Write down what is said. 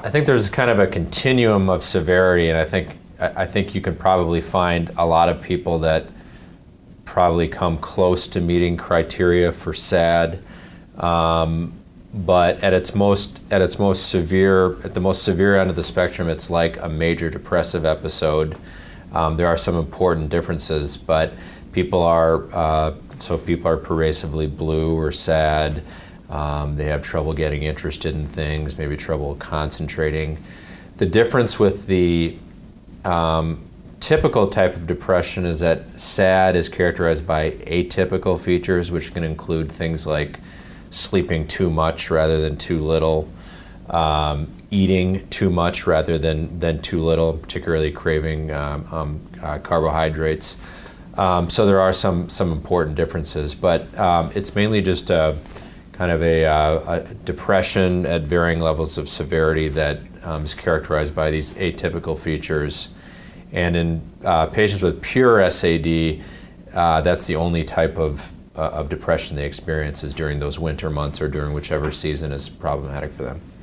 I think there's kind of a continuum of severity, and I think you can probably find a lot of people that probably come close to meeting criteria for SAD, but at the most severe end of the spectrum, it's like a major depressive episode. There are some important differences, but people are pervasively blue or sad. They have trouble getting interested in things, maybe trouble concentrating. The difference with the typical type of depression is that SAD is characterized by atypical features, which can include things like sleeping too much rather than too little, eating too much rather than too little, particularly craving carbohydrates. So there are some important differences, but it's mainly just kind of a depression at varying levels of severity that is characterized by these atypical features. And in patients with pure SAD, that's the only type of depression they experience is during those winter months or during whichever season is problematic for them.